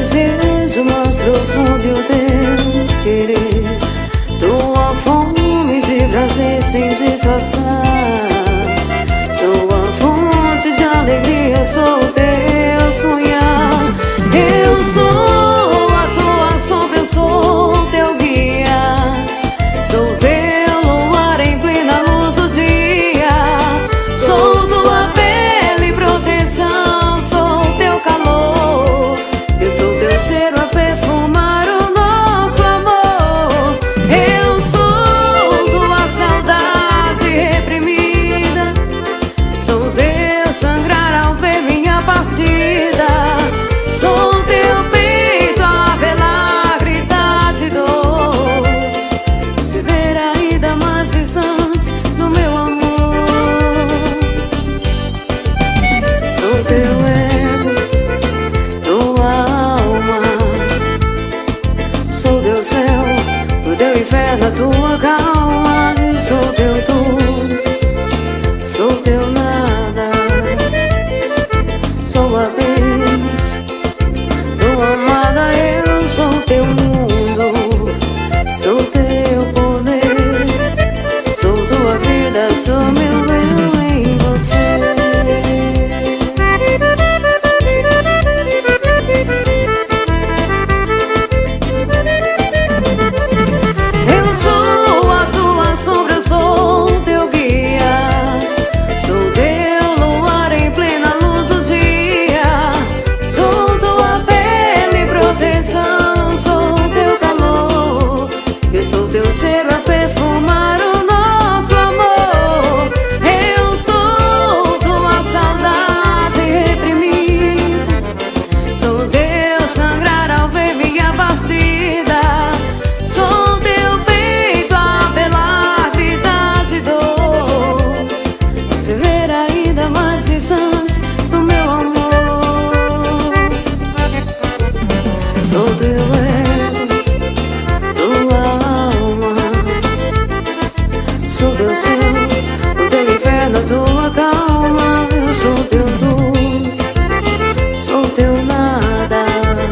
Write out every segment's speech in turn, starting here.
desejo mais profundo e o teu querer, tua fome de prazer sem disfarçar. Sou a fonte de alegria, sou o teu sonhar. Eu sou a tua sombra, eu sou teu guia. Sou teu luar em plena luz do dia. Sou tua pele e proteção, sou teu calor. Eu sou teu cheiro a perfumar o nosso amor. Eu sou tua saudade reprimida. Sou teu sangrar ao ver minha partida. Sou teu peito a velar, gritar de dor. Se ver ainda mais distante do meu amor. Sou teu ego, tua alma. Sou teu céu, o teu inferno, a tua calma. Eu sou teu tudo, sou teu nada. Sou a vez, tua amada, eu sou teu mundo. Sou teu poder, sou tua vida, sou meu eu em você. Eu sou a tua sombra, sou teu guia. Sou teu luar em plena luz do dia. Sou tua pele e proteção, sou teu calor. Eu sou teu cheiro a perfumar o nosso amor. Eu sou tua saudade reprimida. Sou teu sangrar ao ver minha partida. Sou teu peito a velar, gritar de dor. Se ver ainda mais distante do meu amor. Sou teu ego, tua alma. Sou teu céu, o teu inferno, a tua calma. Eu sou teu tudo, sou teu nada.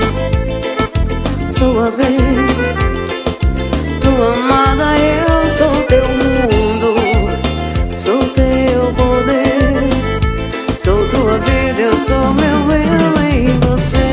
Sou a vez, tua amada, eu sou teu mundo. Sou teu poder, sou tua vida, eu sou meu eu em você.